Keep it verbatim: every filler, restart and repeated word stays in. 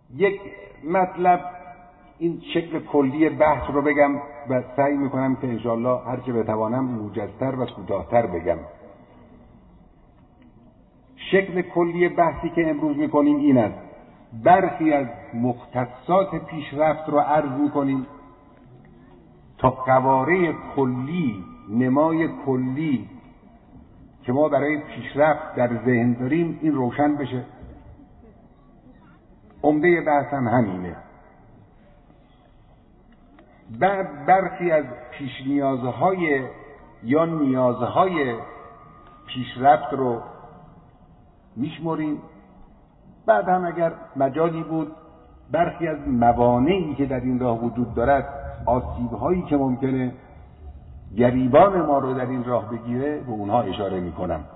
یک مطلب این شکل کلی بحث رو بگم و سعی میکنم که انشاءالله هرچه بتوانم موجزتر و کوتاه‌تر بگم. شکل کلی بحثی که امروز میکنیم این است: برخی از مختصات پیشرفت رو عرض میکنیم تا قواره کلی، نمای کلی که ما برای پیشرفت در ذهن داریم این روشن بشه. عمده بحث هم همینه. بعد برخی از پیش نیازهای یا نیازهای پیشرفت رو میشمریم. بعد هم اگر مجالی بود برخی از موانعی که در این راه وجود دارد، آسیب‌هایی که ممکنه گریبان ما رو در این راه بگیره، به اونها اشاره میکنم.